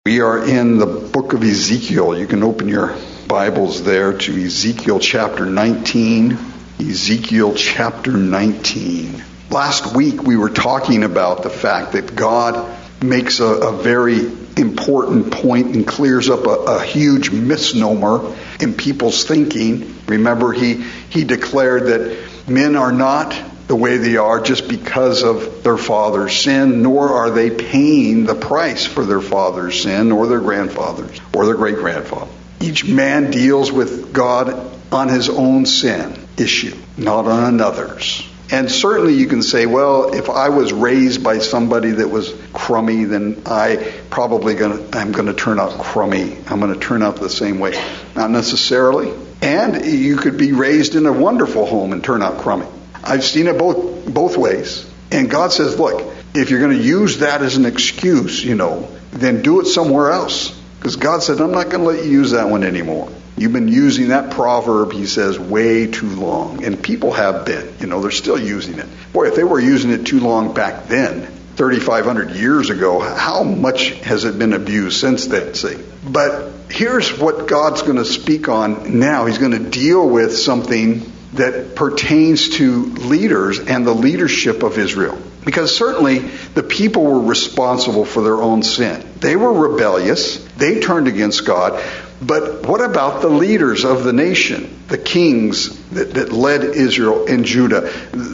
We are in the book of Ezekiel. You can open your Bibles there to Ezekiel chapter 19. Ezekiel chapter 19. Last week we were talking about the fact that God makes a very important point and clears up a huge misnomer in people's thinking. Remember, he declared that men are not the way they are just because of their father's sin, nor are they paying the price for their father's sin or their grandfather's or their great-grandfather. Each man deals with God on his own sin issue, not on another's. And certainly you can say, well, if I was raised by somebody that was crummy, then I'm going to turn out crummy. I'm going to turn out the same way. Not necessarily. And you could be raised in a wonderful home and turn out crummy. I've seen it both ways. And God says, look, if you're going to use that as an excuse, then do it somewhere else. Because God said, I'm not going to let you use that one anymore. You've been using that proverb, he says, way too long. And people have been. They're still using it. Boy, if they were using it too long back then, 3,500 years ago, how much has it been abused since then, see? But here's what God's going to speak on now. He's going to deal with something that pertains to leaders and the leadership of Israel. Because certainly the people were responsible for their own sin. They were rebellious. They turned against God. But what about the leaders of the nation, the kings that led Israel and Judah,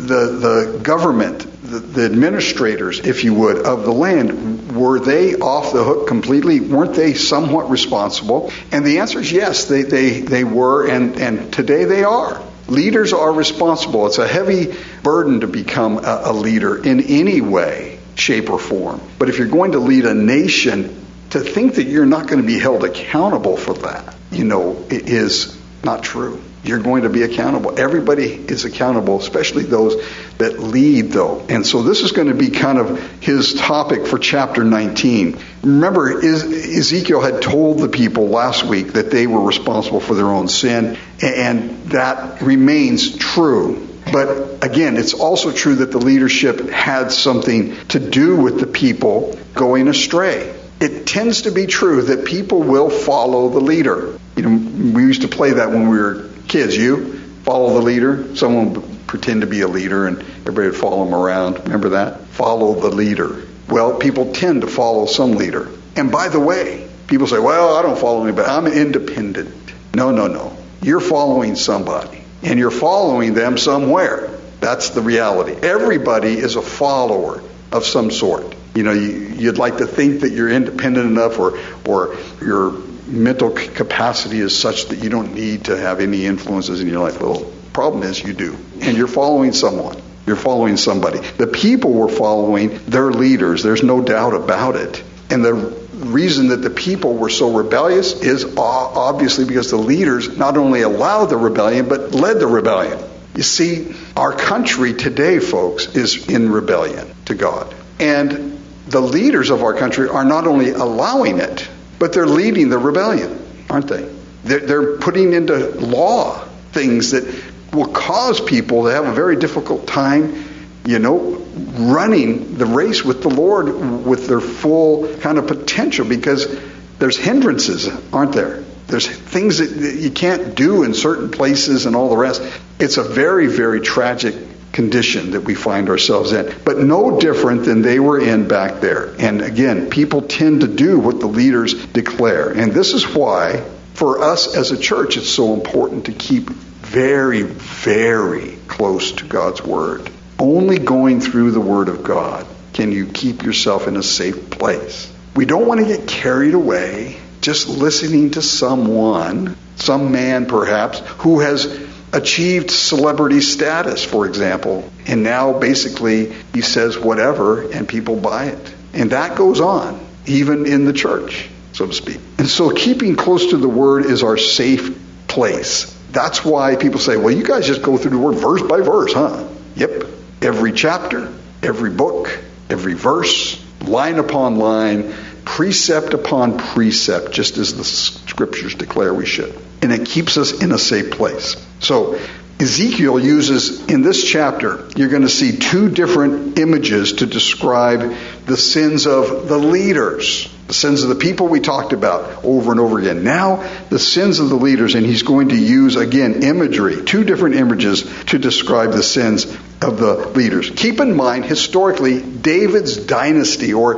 the government, the administrators, if you would, of the land? Were they off the hook completely? Weren't they somewhat responsible? And the answer is yes, they were, and today they are. Leaders are responsible. It's a heavy burden to become a leader in any way, shape, or form. But if you're going to lead a nation, to think that you're not going to be held accountable for that, it is not true. You're going to be accountable. Everybody is accountable, especially those that lead, though. And so this is going to be kind of his topic for chapter 19. Remember, Ezekiel had told the people last week that they were responsible for their own sin, and that remains true. But again, it's also true that the leadership had something to do with the people going astray. It tends to be true that people will follow the leader. We used to play that when we were kids. You follow the leader. Someone would pretend to be a leader and everybody would follow him around. Remember that? Follow the leader. Well, people tend to follow some leader. And by the way, people say, well, I don't follow anybody. I'm independent. No. You're following somebody. And you're following them somewhere. That's the reality. Everybody is a follower of some sort. You'd like to think that you're independent enough or your mental capacity is such that you don't need to have any influences in your life. Well, the problem is you do. And you're following someone. You're following somebody. The people were following their leaders. There's no doubt about it. And the reason that the people were so rebellious is obviously because the leaders not only allowed the rebellion, but led the rebellion. You see, our country today, folks, is in rebellion to God. And the leaders of our country are not only allowing it, but they're leading the rebellion, aren't they? They're putting into law things that will cause people to have a very difficult time, running the race with the Lord with their full kind of potential, because there's hindrances, aren't there? There's things that you can't do in certain places and all the rest. It's a very, very tragic condition that we find ourselves in, but no different than they were in back there. And again, people tend to do what the leaders declare. And this is why, for us as a church, it's so important to keep very, very close to God's Word. Only going through the Word of God can you keep yourself in a safe place. We don't want to get carried away just listening to someone, some man perhaps, who has achieved celebrity status, for example, and now basically he says whatever and people buy it. And that goes on, even in the church, so to speak. And so keeping close to the Word is our safe place. That's why people say, well, you guys just go through the Word verse by verse, huh? Yep. Every chapter, every book, every verse, line upon line, precept upon precept, just as the Scriptures declare we should. And it keeps us in a safe place. So Ezekiel uses, in this chapter, you're going to see two different images to describe the sins of the leaders. The sins of the people we talked about over and over again. Now, the sins of the leaders, and he's going to use, again, imagery, 2 different images to describe the sins of the leaders. Keep in mind, historically, David's dynasty, or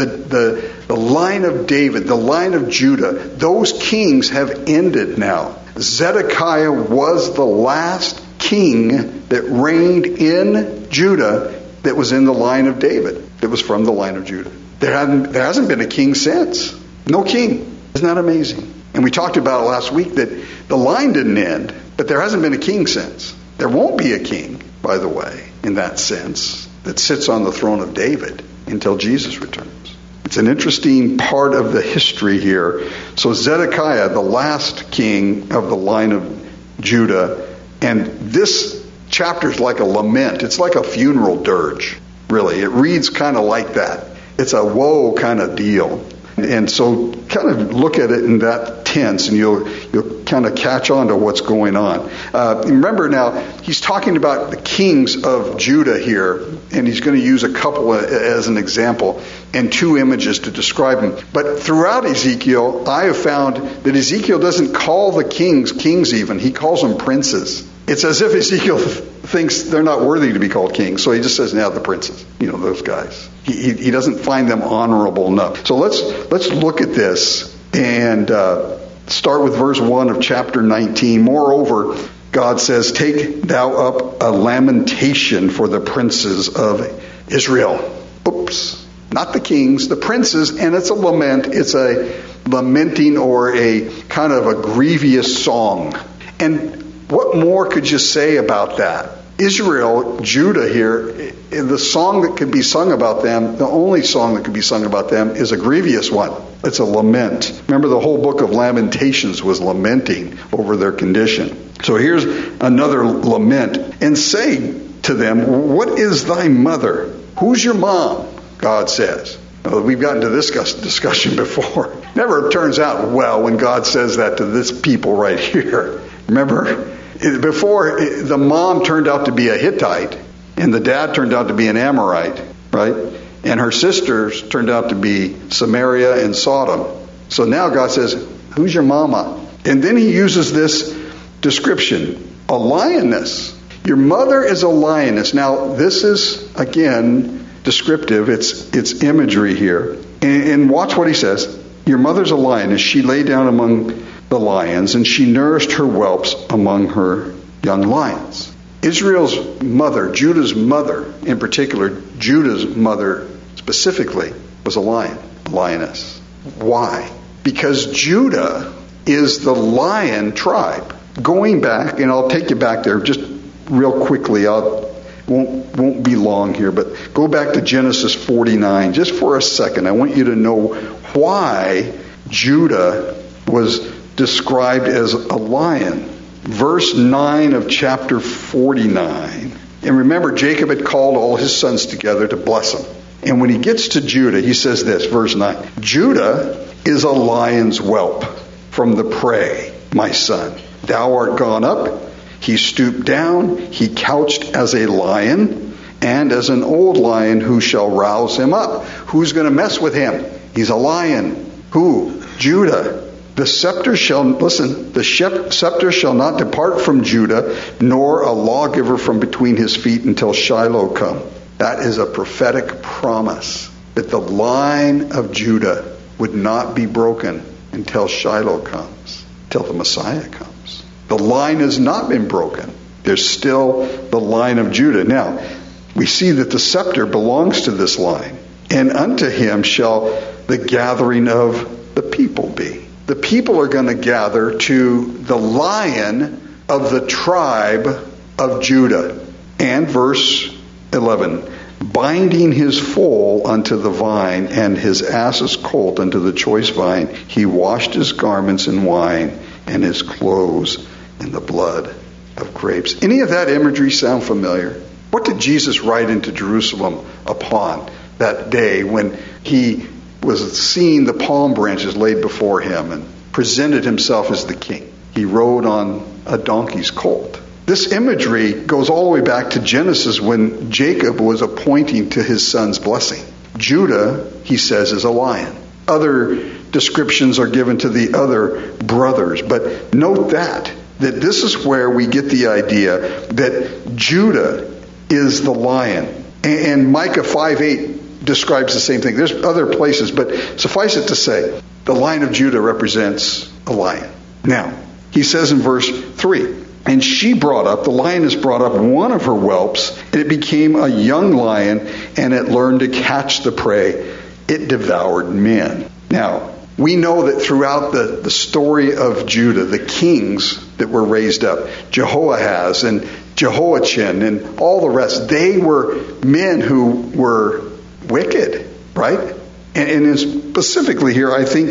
the line of David, the line of Judah, those kings have ended now. Zedekiah was the last king that reigned in Judah that was in the line of David, that was from the line of Judah. There hasn't been a king since. No king. Isn't that amazing? And we talked about last week that the line didn't end, but there hasn't been a king since. There won't be a king, by the way, in that sense, that sits on the throne of David until Jesus returns. It's an interesting part of the history here. So Zedekiah, the last king of the line of Judah, and this chapter is like a lament. It's like a funeral dirge, really. It reads kind of like that. It's a woe kind of deal. And so kind of look at it in that tense, and you'll kind of catch on to what's going on. Remember now, he's talking about the kings of Judah here, and he's going to use a couple as an example and 2 images to describe them. But throughout Ezekiel, I have found that Ezekiel doesn't call the kings even. He calls them princes. It's as if Ezekiel thinks they're not worthy to be called kings. So he just says, now the princes, those guys. He doesn't find them honorable enough. So let's look at this and start with verse 1 of chapter 19. Moreover, God says, take thou up a lamentation for the princes of Israel. Oops. Not the kings, the princes, and it's a lament. It's a lamenting or a kind of a grievous song. And what more could you say about that? Israel, Judah here, the song that could be sung about them, the only song that could be sung about them is a grievous one. It's a lament. Remember, the whole book of Lamentations was lamenting over their condition. So here's another lament. And say to them, what is thy mother? Who's your mom? God says. Well, we've gotten to this discussion before. Never turns out well when God says that to this people right here. Remember, before, the mom turned out to be a Hittite, and the dad turned out to be an Amorite, right? And her sisters turned out to be Samaria and Sodom. So now God says, who's your mama? And then he uses this description, a lioness. Your mother is a lioness. Now, this is, again, descriptive. It's imagery here. And watch what he says. Your mother's a lioness. She lay down among the lions, and she nourished her whelps among her young lions. Israel's mother, Judah's mother in particular, Judah's mother specifically, was a lioness. Why? Because Judah is the lion tribe. Going back, and I'll take you back there just real quickly. Won't be long here, but go back to Genesis 49 just for a second. I want you to know why Judah was described as a lion. Verse 9 of chapter 49. And remember, Jacob had called all his sons together to bless them. And when he gets to Judah, he says this, verse 9. Judah is a lion's whelp from the prey, my son. Thou art gone up. He stooped down. He couched as a lion, and as an old lion, who shall rouse him up? Who's going to mess with him? He's a lion. Who? Judah. The scepter shall not depart from Judah, nor a lawgiver from between his feet until Shiloh come. That is a prophetic promise that the line of Judah would not be broken until Shiloh comes, till the Messiah comes. The line has not been broken. There's still the line of Judah. Now, we see that the scepter belongs to this line, and unto him shall the gathering of the people be. The people are going to gather to the lion of the tribe of Judah. And verse 11, binding his foal unto the vine and his ass's colt unto the choice vine, he washed his garments in wine and his clothes in the blood of grapes. Any of that imagery sound familiar? What did Jesus ride into Jerusalem upon that day when he was seeing the palm branches laid before him and presented himself as the king? He rode on a donkey's colt. This imagery goes all the way back to Genesis when Jacob was appointing to his son's blessing. Judah, he says, is a lion. Other descriptions are given to the other brothers. But note that this is where we get the idea that Judah is the lion. And Micah 5:8 describes the same thing. There's other places, but suffice it to say, the Lion of Judah represents a lion. Now, he says in verse 3, and she brought up, the lioness brought up one of her whelps, and it became a young lion, and it learned to catch the prey. It devoured men. Now, we know that throughout the story of Judah, the kings that were raised up, Jehoahaz and Jehoiachin and all the rest, they were men who were wicked, right? And specifically here, I think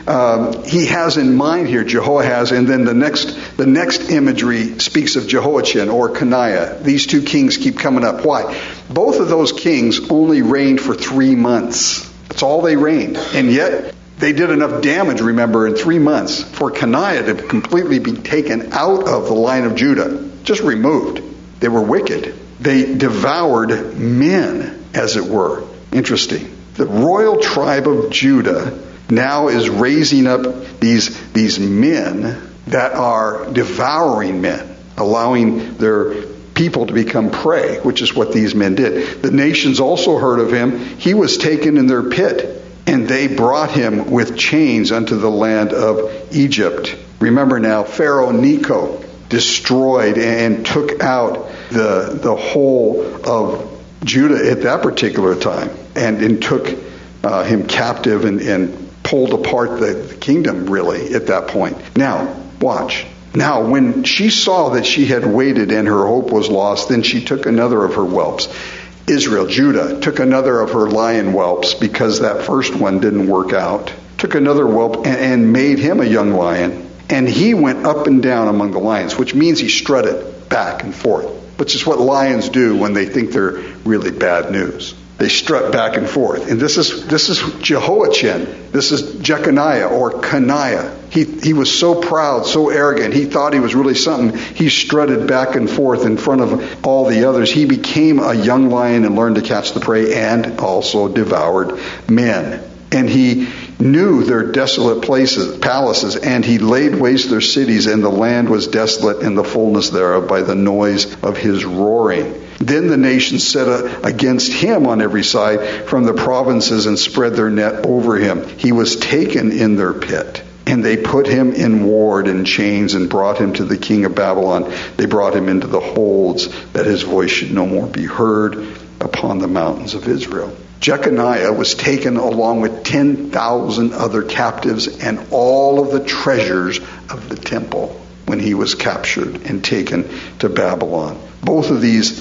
he has in mind here Jehoahaz, and then the next imagery speaks of Jehoiachin or Coniah. These two kings keep coming up. Why? Both of those kings only reigned for 3 months. That's all they reigned. And yet, they did enough damage, remember, in 3 months for Coniah to completely be taken out of the line of Judah. Just removed. They were wicked. They devoured men, as it were. Interesting. The royal tribe of Judah now is raising up these men that are devouring men, allowing their people to become prey, which is what these men did. The nations also heard of him. He was taken in their pit, and they brought him with chains unto the land of Egypt. Remember now, Pharaoh Necho destroyed and took out the whole of Judah at that particular time, and took him captive and pulled apart the kingdom, really, at that point. Now, watch. Now, when she saw that she had waited and her hope was lost, then she took another of her whelps. Israel, Judah, took another of her lion whelps because that first one didn't work out. Took another whelp and made him a young lion. And he went up and down among the lions, which means he strutted back and forth, which is what lions do when they think they're really bad news. They strut back and forth. And this is Jehoiachin. This is Jeconiah or Coniah. He was so proud, so arrogant. He thought he was really something. He strutted back and forth in front of all the others. He became a young lion and learned to catch the prey and also devoured men. And he knew their desolate palaces, and he laid waste their cities, and the land was desolate and the fullness thereof by the noise of his roaring. Then the nations set against him on every side from the provinces and spread their net over him. He was taken in their pit, and they put him in ward and chains and brought him to the king of Babylon. They brought him into the holds, that his voice should no more be heard upon the mountains of Israel. Jeconiah was taken along with 10,000 other captives and all of the treasures of the temple when he was captured and taken to Babylon. Both of these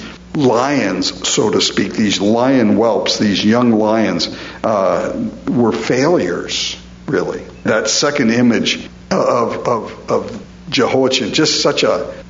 lions, so to speak, these lion whelps, these young lions, were failures, really. That second image of Jehoiachin, just such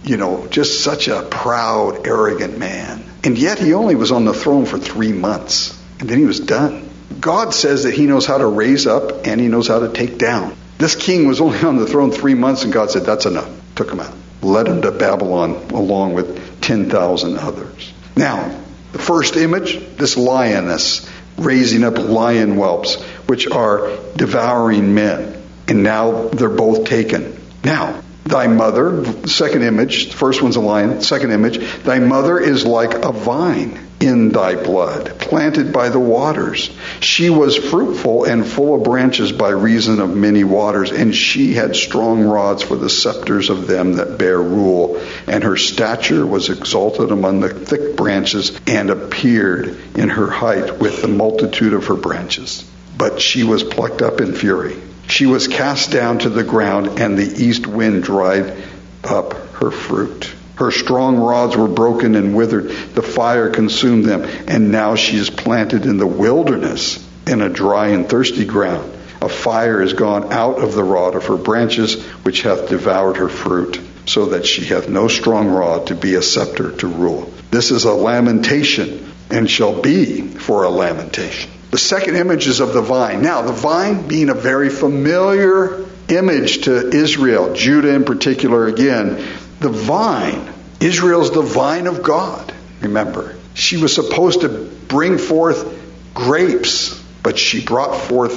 a proud, arrogant man. And yet he only was on the throne for 3 months. And then he was done. God says that he knows how to raise up and he knows how to take down. This king was only on the throne 3 months, and God said, that's enough. Took him out. Led him to Babylon along with 10,000 others. Now, the first image, this lioness raising up lion whelps, which are devouring men. And now they're both taken. Now, thy mother, second image, the first one's a lion, second image, thy mother is like a vine in thy blood, planted by the waters. She was fruitful and full of branches by reason of many waters, and she had strong rods for the scepters of them that bear rule. And her stature was exalted among the thick branches, and appeared in her height with the multitude of her branches. But she was plucked up in fury. She was cast down to the ground, and the east wind dried up her fruit. Her strong rods were broken and withered. The fire consumed them. And now she is planted in the wilderness, in a dry and thirsty ground. A fire is gone out of the rod of her branches, which hath devoured her fruit, so that she hath no strong rod to be a scepter to rule. This is a lamentation, and shall be for a lamentation. The second image is of the vine. Now, the vine being a very familiar image to Israel, Judah in particular again. The vine, Israel's the vine of God, remember. She was supposed to bring forth grapes, but she brought forth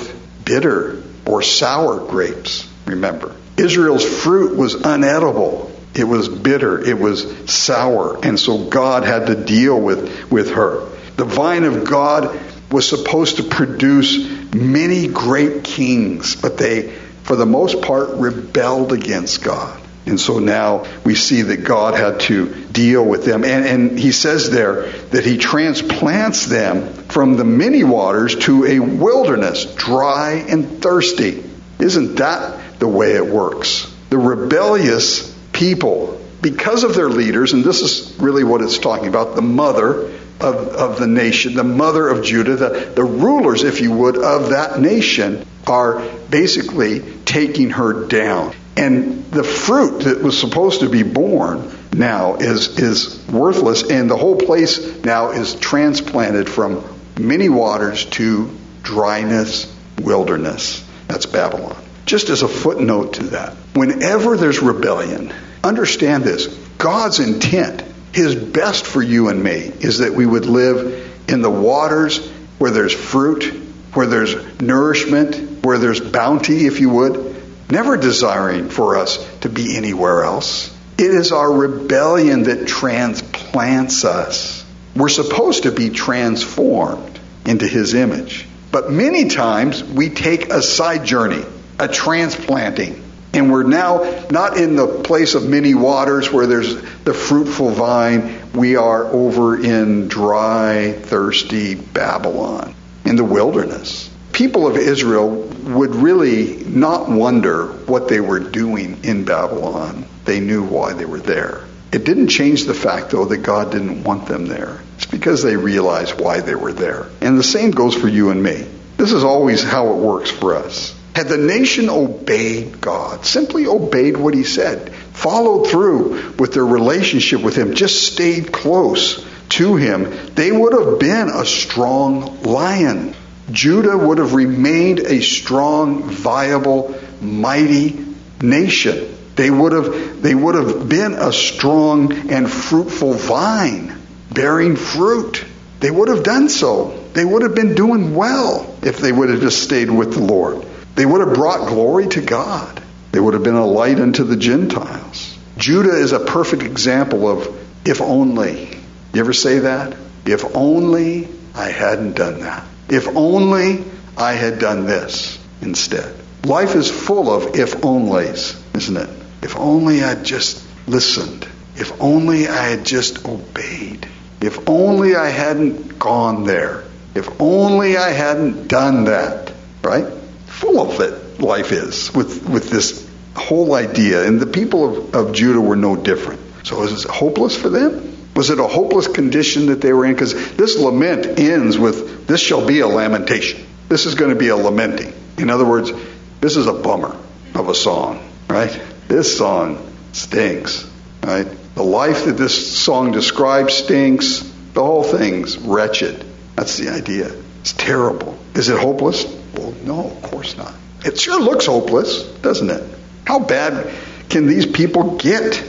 bitter or sour grapes, remember. Israel's fruit was unedible. It was bitter. It was sour. And so God had to deal with her. The vine of God was supposed to produce many great kings, but they, for the most part, rebelled against God. And so now we see that God had to deal with them. And he says there that he transplants them from the many waters to a wilderness, dry and thirsty. Isn't that the way it works? The rebellious people, because of their leaders, and this is really what it's talking about, the mother of the nation, the mother of Judah, the rulers, if you would, of that nation are basically taking her down. And the fruit that was supposed to be born now is worthless, and the whole place now is transplanted from many waters to dryness, wilderness. That's Babylon. Just as a footnote to that, whenever there's rebellion, understand this. God's intent, his best for you and me, is that we would live in the waters where there's fruit, where there's nourishment, where there's bounty, if you would, never desiring for us to be anywhere else. It is our rebellion that transplants us. We're supposed to be transformed into his image. But many times we take a side journey, a transplanting. And we're now not in the place of many waters where there's the fruitful vine. We are over in dry, thirsty Babylon, in the wilderness. People of Israel would really not wonder what they were doing in Babylon. They knew why they were there. It didn't change the fact, though, that God didn't want them there. It's because they realized why they were there. And the same goes for you and me. This is always how it works for us. Had the nation obeyed God, simply obeyed what he said, followed through with their relationship with him, just stayed close to him, they would have been a strong lion. Judah would have remained a strong, viable, mighty nation. They would have been a strong and fruitful vine, bearing fruit. They would have done so. They would have been doing well if they would have just stayed with the Lord. They would have brought glory to God. They would have been a light unto the Gentiles. Judah is a perfect example of if only. You ever say that? If only I hadn't done that. If only I had done this instead. Life is full of if onlys, isn't it? If only I'd just listened. If only I had just obeyed. If only I hadn't gone there. If only I hadn't done that. Right? Full of it, life is, with this whole idea. And the people of Judah were no different. So is it hopeless for them? Was it a hopeless condition that they were in? Because this lament ends with, this shall be a lamentation. This is going to be a lamenting. In other words, this is a bummer of a song, right? This song stinks, right? The life that this song describes stinks. The whole thing's wretched. That's the idea. It's terrible. Is it hopeless? Well, no, of course not. It sure looks hopeless, doesn't it? How bad can these people get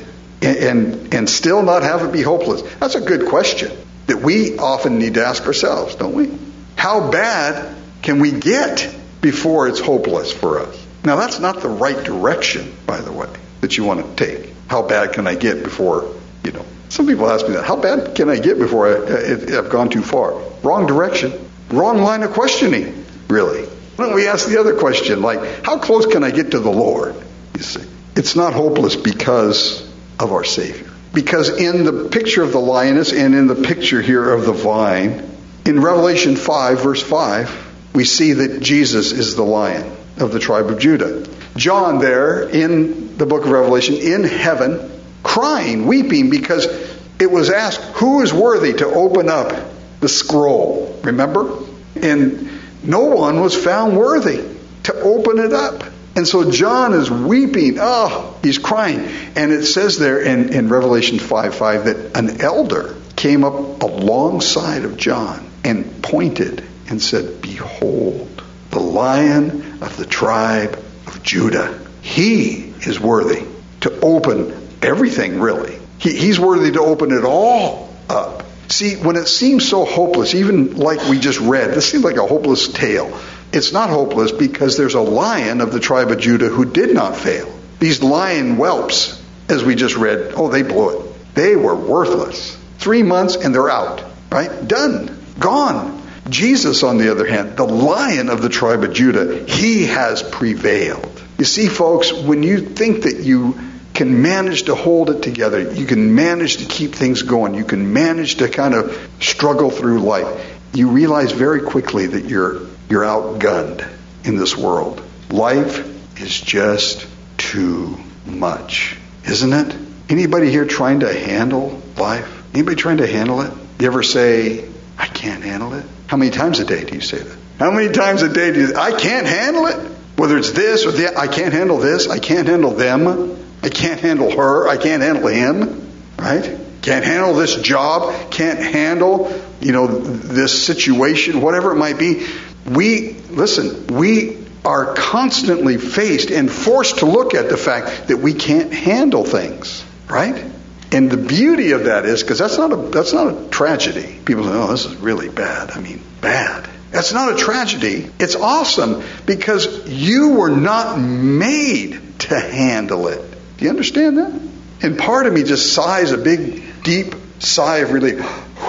and still not have it be hopeless? That's a good question that we often need to ask ourselves, don't we? How bad can we get before it's hopeless for us? Now, that's not the right direction, by the way, that you want to take. How bad can I get before, some people ask me that. How bad can I get before I've gone too far? Wrong direction. Wrong line of questioning, really. Why don't we ask the other question, like, how close can I get to the Lord? You see, it's not hopeless because of our Savior. Because in the picture of the lioness and in the picture here of the vine, in Revelation 5, verse 5, we see that Jesus is the lion of the tribe of Judah. John there in the book of Revelation, in heaven, crying, weeping, because it was asked, who is worthy to open up the scroll? Remember? And no one was found worthy to open it up. And so John is weeping. Oh, he's crying. And it says there in Revelation 5:5 that an elder came up alongside of John and pointed and said, behold, the Lion of the tribe of Judah. He is worthy to open everything, really. He's worthy to open it all up. See, when it seems so hopeless, even like we just read, this seems like a hopeless tale. it's not hopeless because there's a Lion of the tribe of Judah who did not fail. These lion whelps, as we just read, they blew it. They were worthless. 3 months and they're out, right? Done. Gone. Jesus, on the other hand, the Lion of the tribe of Judah, he has prevailed. You see, folks, when you think that you can manage to hold it together, you can manage to keep things going, you can manage to kind of struggle through life, you realize very quickly that you're outgunned in this world. Life is just too much, isn't it? Anybody here trying to handle life? Anybody trying to handle it? You ever say, I can't handle it? How many times a day do you say that? How many times a day do you say, I can't handle it? Whether it's this or that, I can't handle this, I can't handle them, I can't handle her, I can't handle him, right? Can't handle this job, can't handle, this situation, whatever it might be. We are constantly faced and forced to look at the fact that we can't handle things, right? And the beauty of that is, because that's not a tragedy. People say, this is really bad. Bad. That's not a tragedy. It's awesome because you were not made to handle it. Do you understand that? And part of me just sighs a big, deep sigh of relief.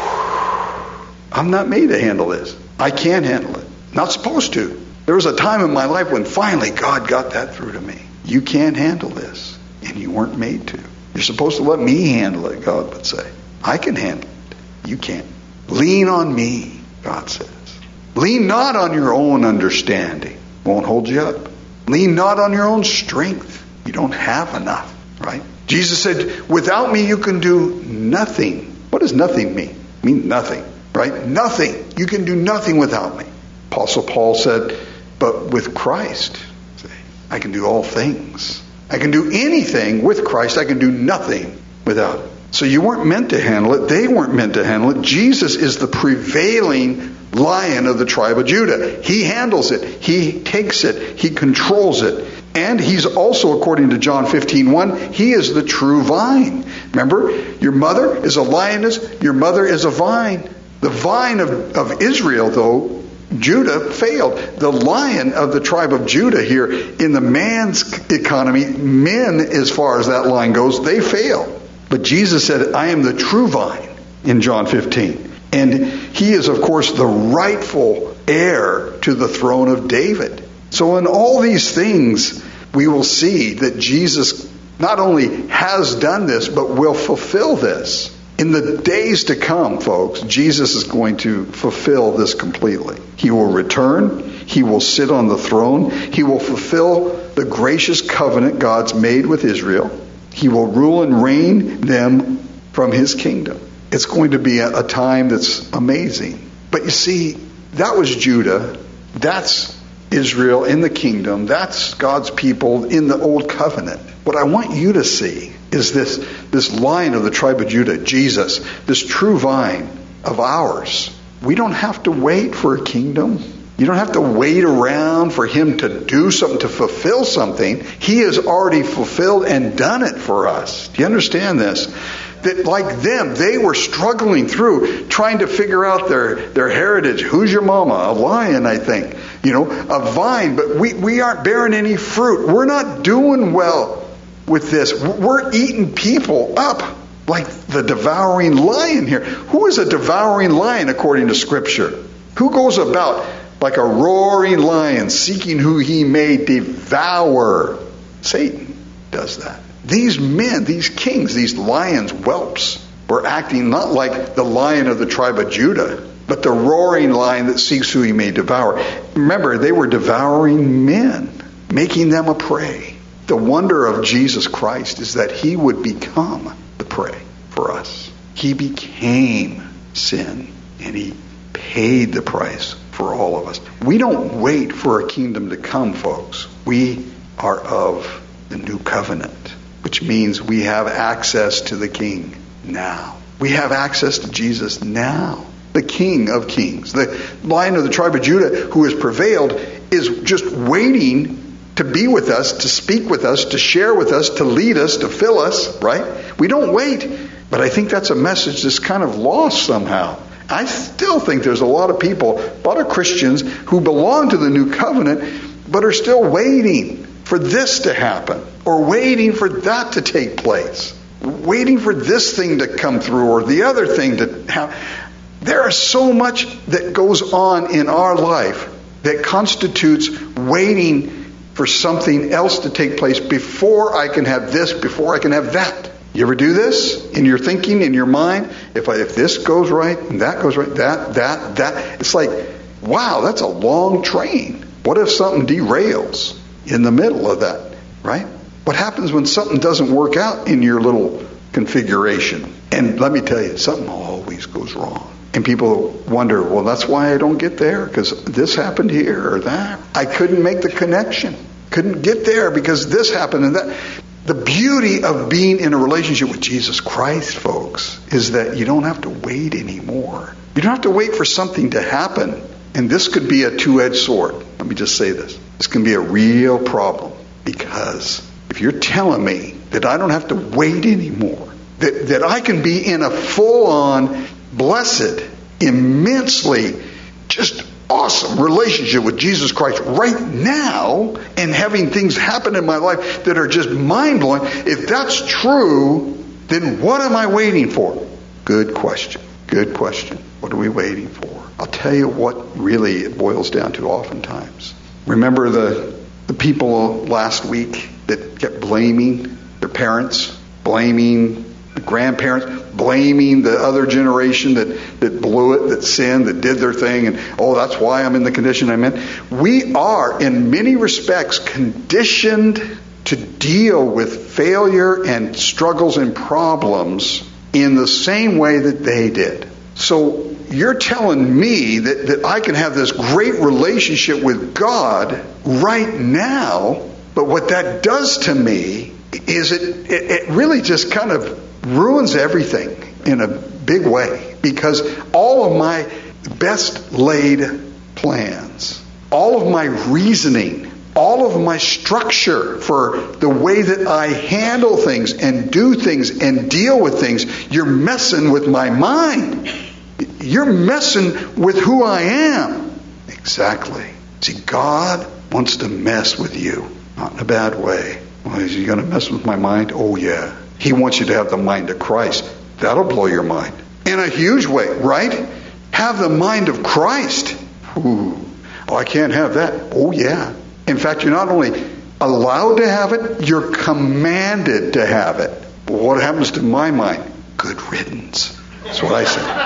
I'm not made to handle this. I can't handle it. Not supposed to. There was a time in my life when finally God got that through to me. You can't handle this, and you weren't made to. You're supposed to let me handle it, God would say. I can handle it. You can't. Lean on me, God says. Lean not on your own understanding. Won't hold you up. Lean not on your own strength. You don't have enough, right? Jesus said, without me you can do nothing. What does nothing mean? It means nothing, right? Nothing. You can do nothing without me. Apostle Paul said, but with Christ, I can do all things. I can do anything with Christ. I can do nothing without it. So you weren't meant to handle it. They weren't meant to handle it. Jesus is the prevailing Lion of the tribe of Judah. He handles it. He takes it. He controls it. And he's also, according to John 15:1, he is the true vine. Remember, your mother is a lioness. Your mother is a vine. The vine of Israel, though, Judah failed. The Lion of the tribe of Judah here, in the man's economy, men, as far as that line goes, they fail. But Jesus said, I am the true vine in John 15. And he is, of course, the rightful heir to the throne of David. So in all these things, we will see that Jesus not only has done this, but will fulfill this. In the days to come, folks, Jesus is going to fulfill this completely. He will return. He will sit on the throne. He will fulfill the gracious covenant God's made with Israel. He will rule and reign them from his kingdom. It's going to be a time that's amazing. But you see, that was Judah. That's Israel in the kingdom. That's God's people in the old covenant. What I want you to see is this Lion of the tribe of Judah, Jesus, this true vine of ours. We don't have to wait for a kingdom. You don't have to wait around for him to do something, to fulfill something. He has already fulfilled and done it for us. Do you understand this? That like them, they were struggling through, trying to figure out their heritage. Who's your mama? A lion, I think. A vine. But we aren't bearing any fruit. We're not doing well with this. We're eating people up like the devouring lion here. Who is a devouring lion according to Scripture? Who goes about like a roaring lion seeking who he may devour? Satan does that. These men, these kings, these lions, whelps, were acting not like the Lion of the tribe of Judah, but the roaring lion that seeks who he may devour. Remember, they were devouring men, making them a prey. The wonder of Jesus Christ is that he would become the prey for us. He became sin, and he paid the price for all of us. We don't wait for a kingdom to come, folks. We are of the new covenant, which means we have access to the King now. We have access to Jesus now. The King of Kings, the Lion of the tribe of Judah who has prevailed, is just waiting to be with us, to speak with us, to share with us, to lead us, to fill us, right? We don't wait. But I think that's a message that's kind of lost somehow. I still think there's a lot of people, a lot of Christians who belong to the new covenant, but are still waiting for this to happen, or waiting for that to take place, waiting for this thing to come through, or the other thing to happen. There is so much that goes on in our life that constitutes waiting for something else to take place before I can have this, before I can have that. You ever do this in your thinking, in your mind? If this goes right, and that goes right, that. It's like, wow, that's a long train. What if something derails in the middle of that, right? What happens when something doesn't work out in your little configuration? And let me tell you, something always goes wrong. And people wonder, well, that's why I don't get there, because this happened here or that. I couldn't make the connection. Couldn't get there because this happened and that. The beauty of being in a relationship with Jesus Christ, folks, is that you don't have to wait anymore. You don't have to wait for something to happen. And this could be a two-edged sword. Let me just say this. This can be a real problem, because if you're telling me that I don't have to wait anymore, that I can be in a full-on, blessed, immensely, just awesome relationship with Jesus Christ right now, and having things happen in my life that are just mind-blowing, if that's true, then what am I waiting for? Good question. Good question. What are we waiting for? I'll tell you what really it boils down to oftentimes. Remember the people last week that kept blaming their parents, blaming the grandparents, blaming the other generation that blew it, that sinned, that did their thing, and that's why I'm in the condition I'm in. We are, in many respects, conditioned to deal with failure and struggles and problems in the same way that they did. So you're telling me that I can have this great relationship with God right now, but what that does to me is it really just kind of ruins everything in a big way, because all of my best laid plans, all of my reasoning, all of my structure for the way that I handle things and do things and deal with things, you're messing with my mind. You're messing with who I am. Exactly. See, God wants to mess with you, not in a bad way. Well, is he going to mess with my mind? Oh, yeah. He wants you to have the mind of Christ. That'll blow your mind. In a huge way, right? Have the mind of Christ. Ooh. Oh, I can't have that. Oh, yeah. In fact, you're not only allowed to have it, you're commanded to have it. But what happens to my mind? Good riddance. That's what I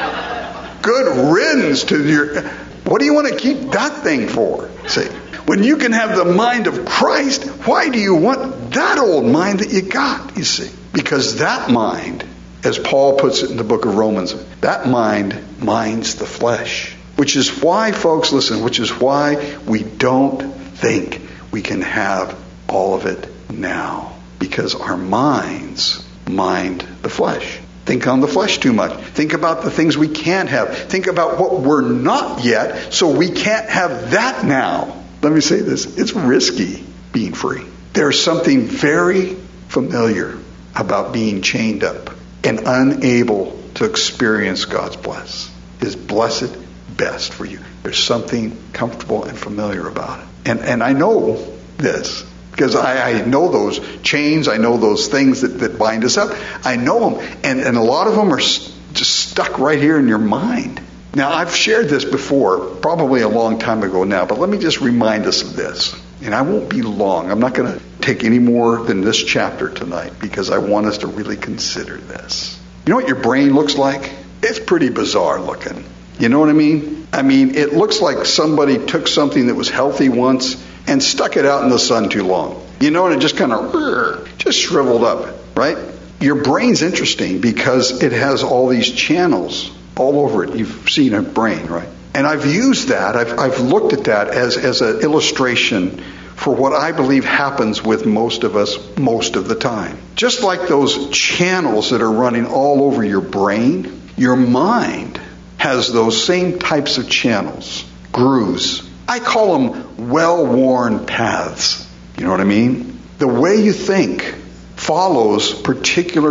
say. Good riddance to your... What do you want to keep that thing for? See, when you can have the mind of Christ, why do you want that old mind that you got, you see? Because that mind, as Paul puts it in the book of Romans, that mind minds the flesh. Which is why, folks, listen, which is why we don't think we can have all of it now. Because our minds mind the flesh. Think on the flesh too much. Think about the things we can't have. Think about what we're not yet, so we can't have that now. Let me say this. It's risky being free. There's something very familiar about being chained up and unable to experience God's His blessed best for you. There's something comfortable and familiar about it. And I know this because I know those chains. I know those things that bind us up. I know them. And a lot of them are just stuck right here in your mind. Now, I've shared this before, probably a long time ago now, but let me just remind us of this. And I won't be long. I'm not going to take any more than this chapter tonight because I want us to really consider this. You know what your brain looks like? It's pretty bizarre looking. You know what I mean? I mean, it looks like somebody took something that was healthy once and stuck it out in the sun too long. You know, and it just kind of just shriveled up, right? Your brain's interesting because it has all these channels all over it. You've seen a brain, right? And I've used that. I've looked at that as an illustration for what I believe happens with most of us most of the time. Just like those channels that are running all over your brain, your mind has those same types of channels, grooves. I call them well-worn paths. You know what I mean? The way you think follows particular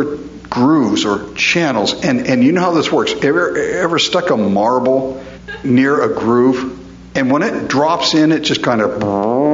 grooves or channels. And you know how this works. Ever stuck a marble near a groove? And when it drops in, it just kind of,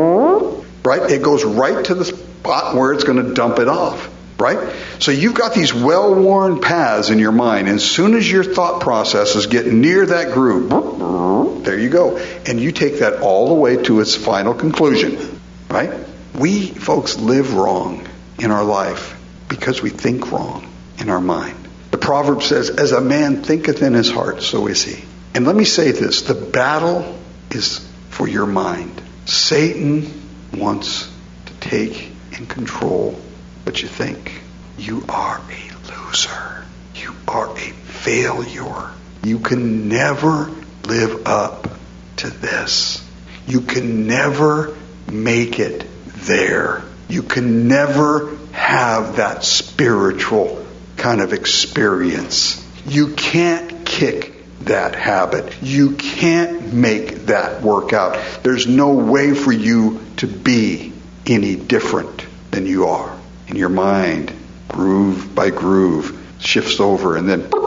right? It goes right to the spot where it's going to dump it off, right? So you've got these well-worn paths in your mind. And as soon as your thought processes get near that groove, there you go. And you take that all the way to its final conclusion, right? We, folks, live wrong in our life because we think wrong in our mind. The proverb says, as a man thinketh in his heart, so is he. And let me say this, the battle is for your mind. Satan wants to take and control what you think. You are a loser. You are a failure. You can never live up to this. You can never make it there. You can never have that spiritual kind of experience. You can't kick that habit. You can't make that work out. There's no way for you to be any different than you are. And your mind, groove by groove, shifts over and then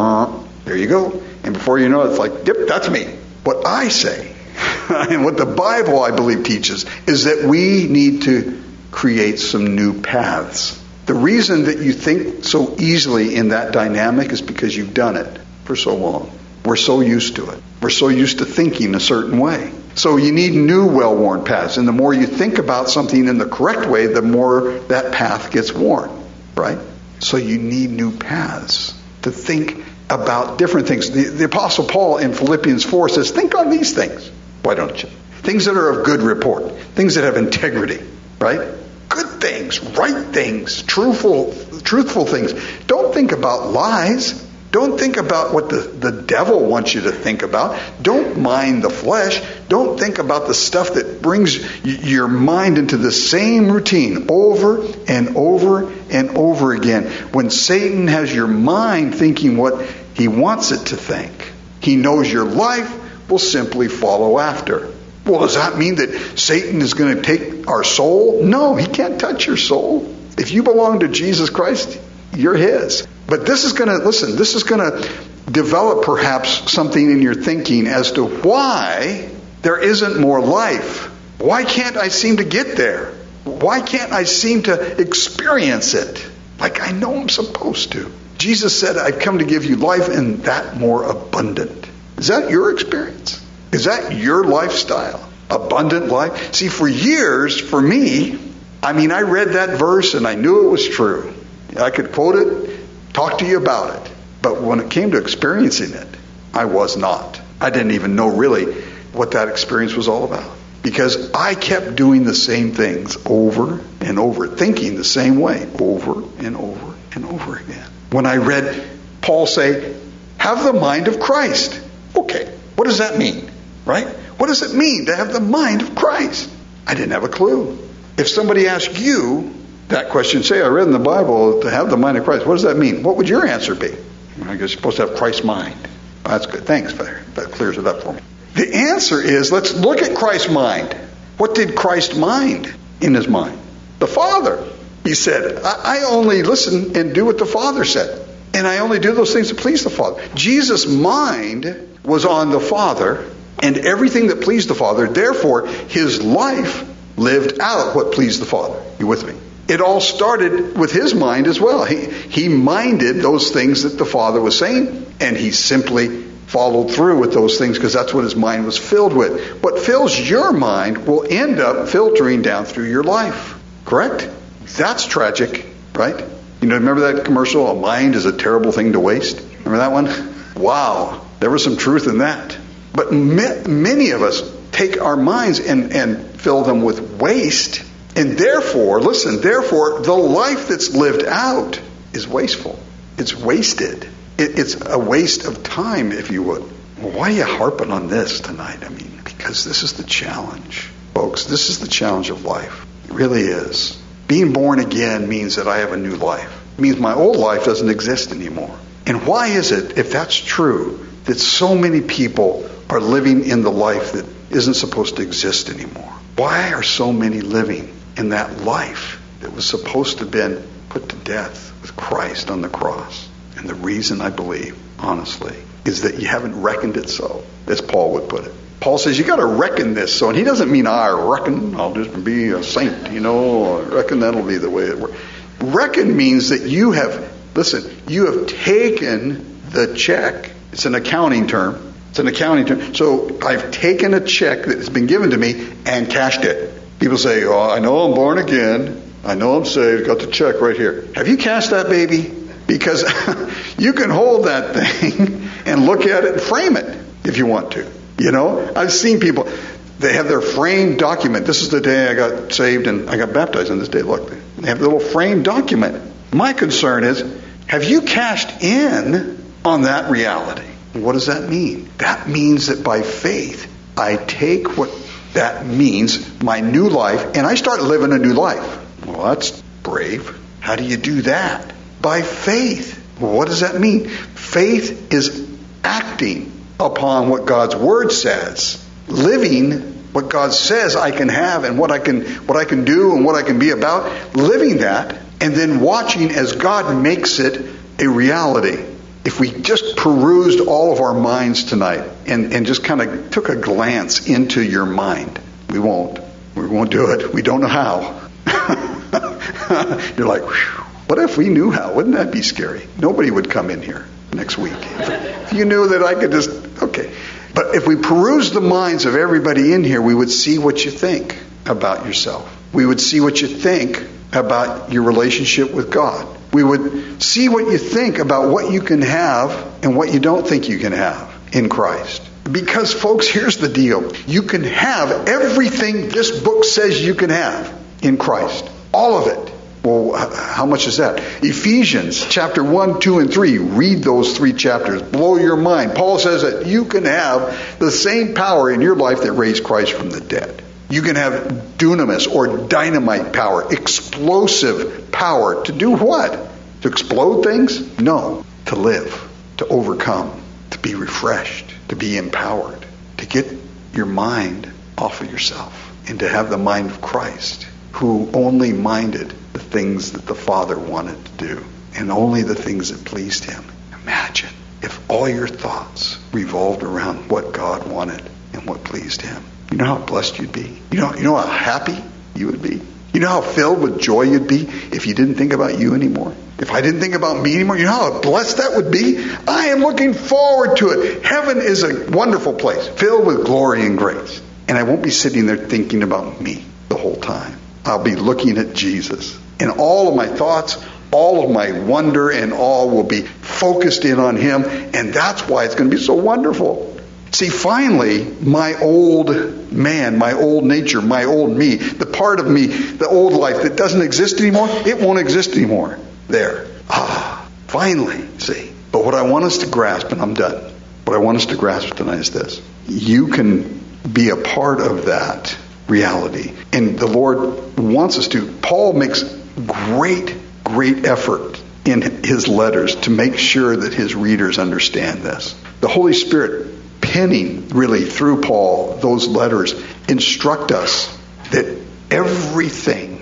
there you go. And before you know it, it's like, yep, that's me. What I say and what the Bible, I believe, teaches is that we need to create some new paths. The reason that you think so easily in that dynamic is because you've done it for so long. We're so used to it. We're so used to thinking a certain way. So you need new well-worn paths. And the more you think about something in the correct way, the more that path gets worn, right? So you need new paths to think about different things. The Apostle Paul in Philippians 4 says, think on these things. Why don't you? Things that are of good report. Things that have integrity, right? Good things, right things, truthful things. Don't think about lies. Don't think about what the devil wants you to think about. Don't mind the flesh. Don't think about the stuff that brings your mind into the same routine over and over and over again. When Satan has your mind thinking what he wants it to think, he knows your life will simply follow after. Well, does that mean that Satan is going to take our soul? No, he can't touch your soul. If you belong to Jesus Christ, you're his. But this is going to develop perhaps something in your thinking as to why there isn't more life. Why can't I seem to get there? Why can't I seem to experience it like I know I'm supposed to? Jesus said, I've come to give you life and that more abundant. Is that your experience? Is that your lifestyle? Abundant life? See, for years, for me, I read that verse and I knew it was true. I could quote it, talk to you about it. But when it came to experiencing it, I was not. I didn't even know really what that experience was all about. Because I kept doing the same things over and over, thinking the same way over and over and over again. When I read Paul say, have the mind of Christ. Okay, what does that mean? Right? What does it mean to have the mind of Christ? I didn't have a clue. If somebody asked you that question, say, I read in the Bible to have the mind of Christ. What does that mean? What would your answer be? I guess you're supposed to have Christ's mind. Well, that's good. Thanks, Father. That clears it up for me. The answer is, let's look at Christ's mind. What did Christ mind in his mind? The Father. He said, I only listen and do what the Father said. And I only do those things that please the Father. Jesus' mind was on the Father and everything that pleased the Father. Therefore, his life lived out what pleased the Father. You with me? It all started with his mind as well. He minded those things that the Father was saying, and he simply followed through with those things because that's what his mind was filled with. What fills your mind will end up filtering down through your life. Correct? That's tragic, right? Remember that commercial, a mind is a terrible thing to waste? Remember that one? Wow, there was some truth in that. But many of us take our minds and fill them with waste. And therefore, the life that's lived out is wasteful. It's wasted. It's a waste of time, if you would. Well, why are you harping on this tonight? Because this is the challenge. Folks, this is the challenge of life. It really is. Being born again means that I have a new life. It means my old life doesn't exist anymore. And why is it, if that's true, that so many people are living in the life that isn't supposed to exist anymore? Why are so many living in that life that was supposed to have been put to death with Christ on the cross. And the reason I believe, honestly, is that you haven't reckoned it so, as Paul would put it. Paul says, you got to reckon this so. And he doesn't mean, I reckon I'll just be a saint, I reckon that'll be the way it works. Reckon means that you have taken the check. It's an accounting term. So I've taken a check that has been given to me and cashed it. People say, oh, I know I'm born again. I know I'm saved. Got the check right here. Have you cashed that baby? Because you can hold that thing and look at it and frame it if you want to. I've seen people, they have their framed document. This is the day I got saved and I got baptized on this day. Look, they have the little framed document. My concern is, have you cashed in on that reality? What does that mean? That means that by faith, I take what that means, my new life, and I start living a new life. Well, that's brave. How do you do that? By faith. Well, what does that mean? Faith is acting upon what God's Word says, living what God says I can have and what I can do and what I can be about, living that, and then watching as God makes it a reality. If we just perused all of our minds tonight and just kind of took a glance into your mind, we won't do it. We don't know how. You're like, whew, what if we knew how? Wouldn't that be scary? Nobody would come in here next week. If you knew that I could just, okay. But if we peruse the minds of everybody in here, we would see what you think about yourself. We would see what you think about your relationship with God. We would see what you think about what you can have and what you don't think you can have in Christ. Because, folks, here's the deal. You can have everything this book says you can have in Christ. All of it. Well, how much is that? Ephesians chapter 1, 2, and 3. Read those 3 chapters. Blow your mind. Paul says that you can have the same power in your life that raised Christ from the dead. You can have dunamis or dynamite power, explosive power. To do what? To explode things? No. To live, to overcome, to be refreshed, to be empowered, to get your mind off of yourself and to have the mind of Christ, who only minded the things that the Father wanted to do and only the things that pleased Him. Imagine if all your thoughts revolved around what God wanted and what pleased Him. You know how blessed you'd be? You know how happy you would be? You know how filled with joy you'd be if you didn't think about you anymore? If I didn't think about me anymore, you know how blessed that would be? I am looking forward to it. Heaven is a wonderful place, filled with glory and grace. And I won't be sitting there thinking about me the whole time. I'll be looking at Jesus. And all of my thoughts, all of my wonder and awe will be focused in on Him. And that's why it's going to be so wonderful. See, finally, my old man, my old nature, my old me, the part of me, the old life that doesn't exist anymore, it won't exist anymore. There. Finally, see. But what I want us to grasp, and I'm done, what I want us to grasp tonight is this. You can be a part of that reality. And the Lord wants us to. Paul makes great effort in his letters to make sure that his readers understand this. The Holy Spirit penning really through Paul those letters instruct us that everything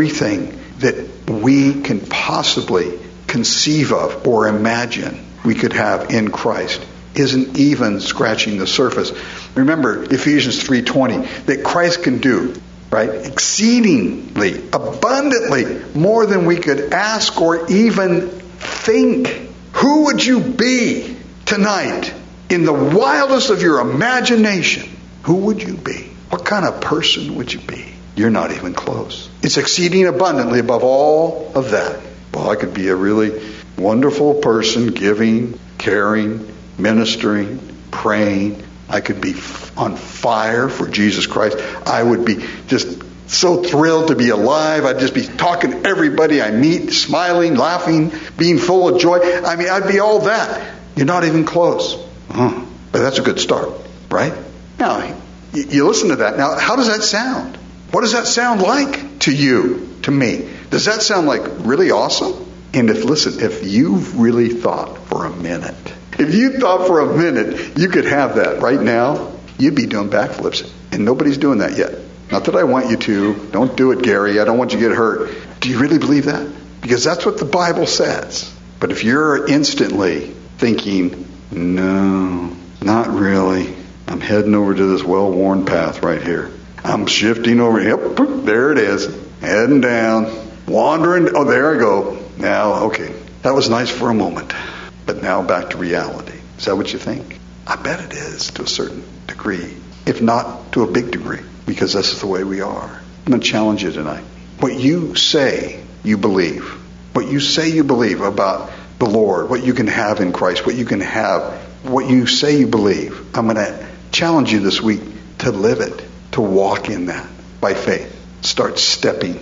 that we can possibly conceive of or imagine we could have in Christ isn't even scratching the surface. Remember Ephesians 3:20, that Christ can do, right? Exceedingly, abundantly, more than we could ask or even think. Who would you be tonight in the wildest of your imagination? Who would you be? What kind of person would you be? You're not even close. It's exceeding abundantly above all of that. Well, I could be a really wonderful person, giving, caring, ministering, praying. I could be on fire for Jesus Christ. I would be just so thrilled to be alive. I'd just be talking to everybody I meet, smiling, laughing, being full of joy. I mean, I'd be all that. You're not even close. But that's a good start, right? Now, you listen to that. Now, how does that sound? What does that sound like to you, to me? Does that sound like really awesome? And if you've really thought for a minute, you could have that right now, you'd be doing backflips. And nobody's doing that yet. Not that I want you to. Don't do it, Gary. I don't want you to get hurt. Do you really believe that? because that's what the Bible says. But if you're instantly thinking, no, not really, I'm heading over to this well-worn path right here. I'm shifting over. Yep, there it is. Heading down, wandering. Oh, there I go. Now, okay, that was nice for a moment. But now back to reality. Is that what you think? I bet it is to a certain degree, if not to a big degree, because this is the way we are. I'm going to challenge you tonight. What you say you believe, what you say you believe about the Lord, what you can have in Christ, what you can have, what you say you believe, I'm going to challenge you this week to live it, to walk in that by faith. Start stepping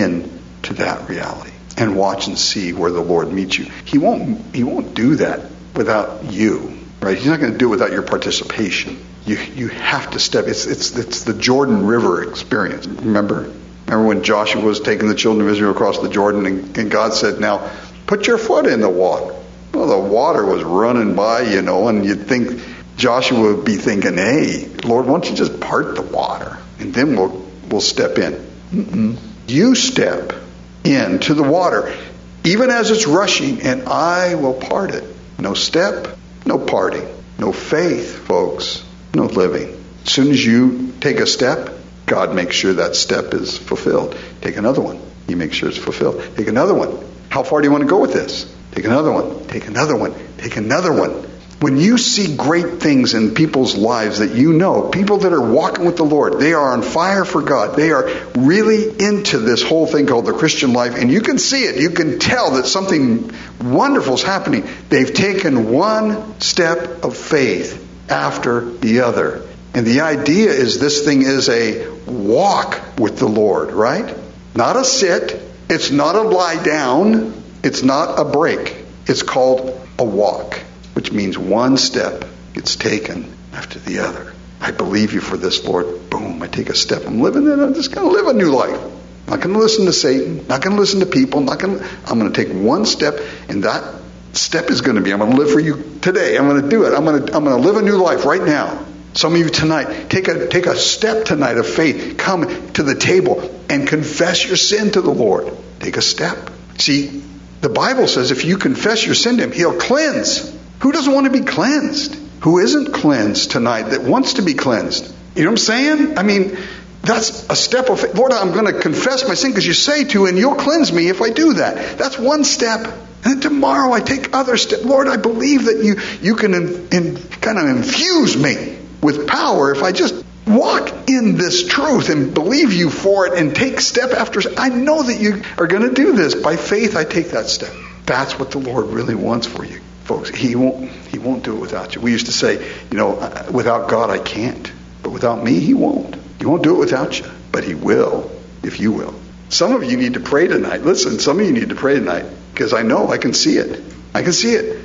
into that reality and watch and see where the Lord meets you. He won't do that without you, right? He's not going to do it without your participation. You have to step. It's the Jordan River experience. Remember when Joshua was taking the children of Israel across the Jordan, and God said, "Now put your foot in the water." Well, the water was running by, and you'd think Joshua would be thinking, "Hey, Lord, why don't you just part the water, and then we'll step in." Mm-mm. You step into the water, even as it's rushing, and I will part it. No step, no parting. No faith, folks, no living. As soon as you take a step, God makes sure that step is fulfilled. Take another one. He makes sure it's fulfilled. Take another one. How far do you want to go with this? Take another one. Take another one. Take another one. When you see great things in people's lives that you know, people that are walking with the Lord, they are on fire for God. They are really into this whole thing called the Christian life, and you can see it. You can tell that something wonderful is happening. They've taken one step of faith after the other. And the idea is this thing is a walk with the Lord, right? Not a sit. It's not a lie down. It's not a break. It's called a walk, which means one step gets taken after the other. I believe you for this, Lord. Boom, I take a step. I'm living it. I'm just going to live a new life. Not going to listen to Satan. Not going to listen to people. I'm going to take one step, and that step is going to be, I'm going to live for you today. I'm going to do it. I'm going to live a new life right now. Some of you tonight, take a step tonight of faith. Come to the table and confess your sin to the Lord. Take a step. See, the Bible says if you confess your sin to Him, He'll cleanse. Who doesn't want to be cleansed? Who isn't cleansed tonight that wants to be cleansed? You know what I'm saying? I mean, that's a step of faith. Lord, I'm going to confess my sin because you say to, and you'll cleanse me if I do that. That's one step. And then tomorrow I take other steps. Lord, I believe that you can kind of infuse me with power if I just walk in this truth and believe you for it and take step after step. I know that you are going to do this. By faith, I take that step. That's what the Lord really wants for you, folks. He won't do it without you. We used to say, without God, I can't. But without me, He won't. He won't do it without you. But He will, if you will. Some of you need to pray tonight. Listen, some of you need to pray tonight because I know I can see it. I can see it.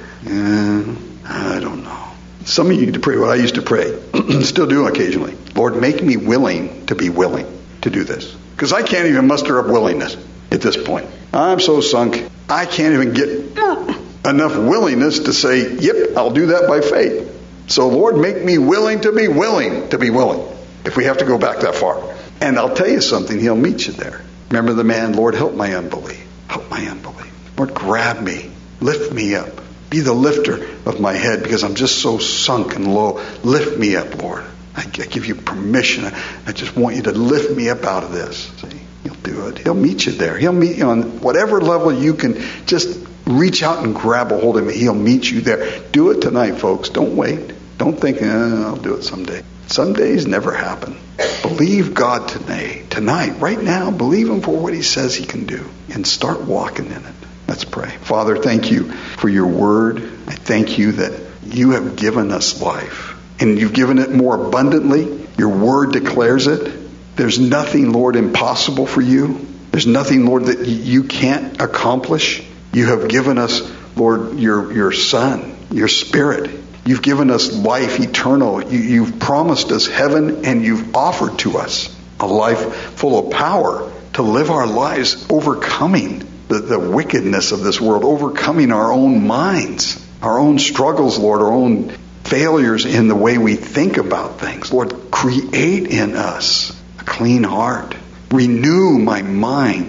I don't know. Some of you need to pray what I used to pray. Still do occasionally. Lord, make me willing to be willing to do this. Because I can't even muster up willingness at this point. I'm so sunk. I can't even get enough willingness to say, yep, I'll do that by faith. So Lord, make me willing to be willing to be willing. If we have to go back that far. And I'll tell you something, He'll meet you there. Remember the man, Lord, help my unbelief. Help my unbelief. Lord, grab me. Lift me up. Be the lifter of my head because I'm just so sunk and low. Lift me up, Lord. I give you permission. I just want you to lift me up out of this. See, He'll do it. He'll meet you there. He'll meet you on whatever level you can just reach out and grab a hold of me. He'll meet you there. Do it tonight, folks. Don't wait. Don't think, I'll do it someday. Some days never happen. Believe God today, tonight, right now. Believe Him for what He says He can do and start walking in it. Let's pray. Father, thank you for your word. I thank you that you have given us life. And you've given it more abundantly. Your word declares it. There's nothing, Lord, impossible for you. There's nothing, Lord, that you can't accomplish. You have given us, Lord, your Son, your Spirit. You've given us life eternal. You've promised us heaven, and you've offered to us a life full of power to live our lives overcoming the wickedness of this world, overcoming our own minds, our own struggles, Lord, our own failures in the way we think about things. Lord, create in us a clean heart. Renew my mind by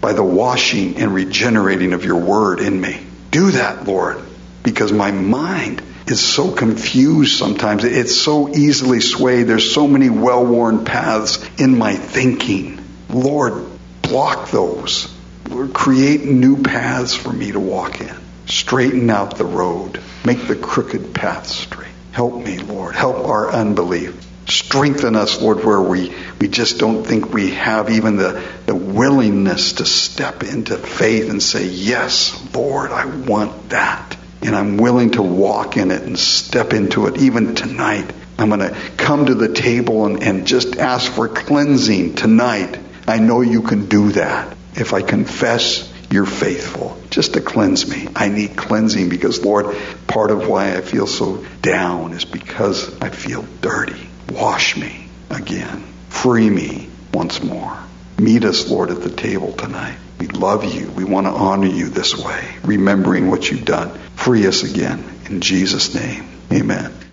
by the washing and regenerating of your word in me. Do that, Lord, because my mind is so confused sometimes. It's so easily swayed. There's so many well-worn paths in my thinking. Lord, block those. Lord, create new paths for me to walk in. Straighten out the road. Make the crooked path straight. Help me, Lord. Help our unbelief. Strengthen us, Lord, where we just don't think we have even the willingness to step into faith and say, yes, Lord, I want that. And I'm willing to walk in it and step into it. Even tonight, I'm going to come to the table and just ask for cleansing tonight. I know you can do that. If I confess, you're faithful. Just to cleanse me. I need cleansing because, Lord, part of why I feel so down is because I feel dirty. Wash me again. Free me once more. Meet us, Lord, at the table tonight. We love you. We want to honor you this way, remembering what you've done. Free us again. In Jesus' name, amen.